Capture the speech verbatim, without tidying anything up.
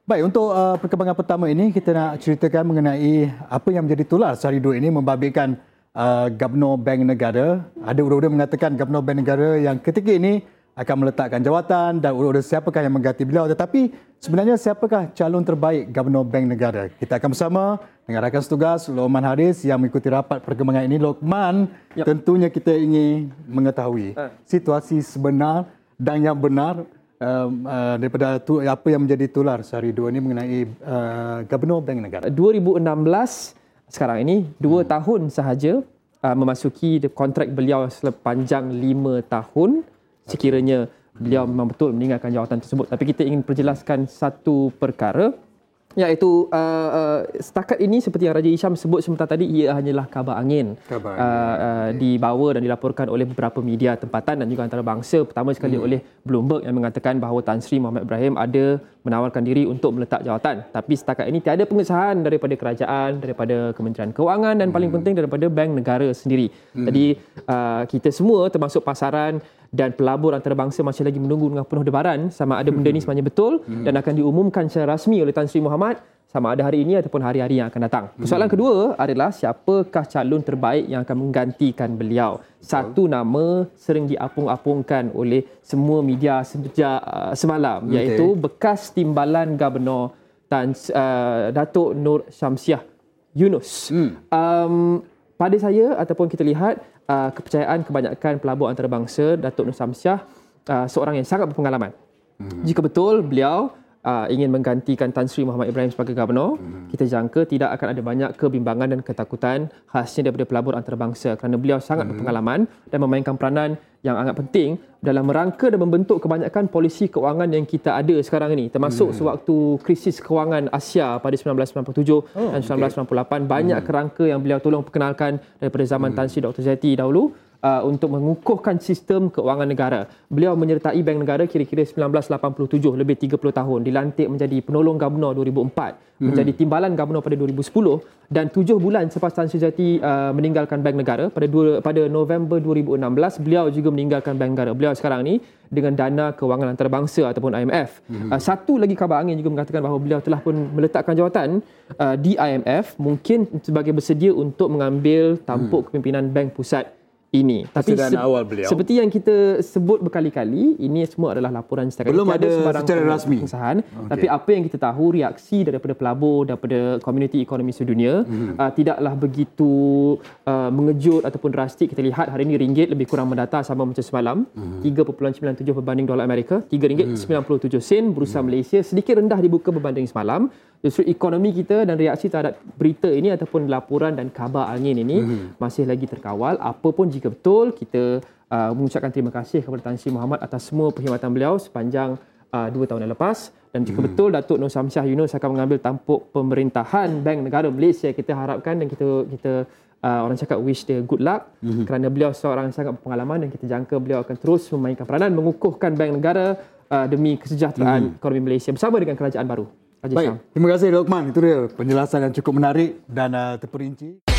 Baik, untuk uh, perkembangan pertama ini kita nak ceritakan mengenai apa yang menjadi tular sehari dua ini membabitkan uh, Gubernur Bank Negara. Ada urut-urut mengatakan Gubernur Bank Negara yang ketika ini akan meletakkan jawatan dan urut-urut siapakah yang mengganti beliau. Tetapi sebenarnya siapakah calon terbaik Gubernur Bank Negara? Kita akan bersama dengan rakan setugas Lokman Haris yang mengikuti rapat perkembangan ini. Lokman, yep. tentunya kita ingin mengetahui uh. situasi sebenar dan yang benar Uh, uh, daripada tu, apa yang menjadi tular sehari dua ini mengenai uh, Gubernur Bank Negara. dua ribu enam belas sekarang ini dua hmm. tahun sahaja uh, memasuki kontrak beliau sepanjang lima tahun sekiranya beliau memang betul meninggalkan jawatan tersebut. Tapi kita ingin perjelaskan satu perkara, iaitu uh, uh, setakat ini seperti yang Raja Hisham sebut sebentar tadi, ia hanyalah kabar angin, kabar angin. Uh, uh, dibawa dan dilaporkan oleh beberapa media tempatan dan juga antarabangsa. Pertama sekali hmm. oleh Bloomberg yang mengatakan bahawa Tan Sri Mohamad Ibrahim ada menawarkan diri untuk meletak jawatan. Tapi setakat ini tiada pengesahan daripada kerajaan, daripada Kementerian Kewangan dan paling hmm. penting daripada Bank Negara sendiri. Hmm. Jadi uh, kita semua termasuk pasaran dan pelabur antarabangsa masih lagi menunggu dengan penuh debaran sama ada benda ini sebenarnya betul hmm. dan akan diumumkan secara rasmi oleh Tan Sri Mohamad sama ada hari ini ataupun hari-hari yang akan datang. Persoalan hmm. kedua adalah siapakah calon terbaik yang akan menggantikan beliau. Satu nama sering diapung-apungkan oleh semua media sejak uh, semalam, okay. iaitu bekas timbalan Gubernur Tan uh, Datuk Nur Syamsiah Yunos. Hmm. Um, pada saya ataupun kita lihat Uh, kepercayaan kebanyakan pelabur antarabangsa Datuk Nur Syamsiah uh, seorang yang sangat berpengalaman. Hmm. Jika betul beliau uh, ingin menggantikan Tan Sri Mohamad Ibrahim sebagai Gubernur, hmm. kita jangka tidak akan ada banyak kebimbangan dan ketakutan khasnya daripada pelabur antarabangsa kerana beliau sangat hmm. berpengalaman dan memainkan peranan yang sangat penting dalam merangka dan membentuk kebanyakan polisi kewangan yang kita ada sekarang ini, termasuk hmm. sewaktu krisis kewangan Asia pada sembilan belas sembilan puluh tujuh oh, dan sembilan belas sembilan puluh lapan. Banyak hmm. kerangka yang beliau tolong perkenalkan daripada zaman hmm. Tan Sri Doktor Zeti dahulu uh, untuk mengukuhkan sistem kewangan negara. Beliau menyertai Bank Negara kira-kira sembilan belas lapan puluh tujuh, lebih tiga puluh tahun. Dilantik menjadi penolong Gubernur dua ribu empat, hmm. menjadi timbalan Gubernur pada dua ribu sepuluh dan tujuh bulan selepas Tan Sri Zeti uh, meninggalkan Bank Negara pada dua, pada November dua ribu enam belas, beliau juga meninggalkan Bank Negara. Beliau sekarang ni dengan dana kewangan antarabangsa ataupun I M F. Hmm. Uh, satu lagi kabar angin juga mengatakan bahawa beliau telah pun meletakkan jawatan uh, di I M F, mungkin sebagai bersedia untuk mengambil tampuk hmm. kepimpinan Bank Pusat ini. Tapi se- awal beliau. seperti yang kita sebut berkali-kali, ini semua adalah laporan setakat belum ada secara rasmi. Okay. Tapi apa yang kita tahu, reaksi daripada pelabur, daripada komuniti ekonomi sedunia hmm. uh, tidaklah begitu uh, mengejut ataupun drastik. Kita lihat hari ini ringgit lebih kurang mendata sama macam semalam, hmm. tiga perpuluhan sembilan tujuh berbanding dolar Amerika, tiga ringgit sembilan puluh tujuh sen. Bursa hmm. Malaysia sedikit rendah dibuka berbanding semalam. Justru ekonomi kita dan reaksi terhadap berita ini ataupun laporan dan kabar angin ini hmm. masih lagi terkawal. Apapun jika betul, kita uh, mengucapkan terima kasih kepada Tan Sri Mohamad atas semua perkhidmatan beliau sepanjang uh, dua tahun yang lepas. Dan jika hmm. betul Datuk Nur Syamsiah Yunos akan mengambil tampuk pemerintahan Bank Negara Malaysia, kita harapkan dan kita kita uh, orang cakap wish dia good luck hmm. kerana beliau seorang yang sangat berpengalaman dan kita jangka beliau akan terus memainkan peranan mengukuhkan Bank Negara uh, demi kesejahteraan hmm. ekonomi Malaysia bersama dengan kerajaan baru. Baik, terima kasih Lokman. Itu dia penjelasan yang cukup menarik dan uh, terperinci.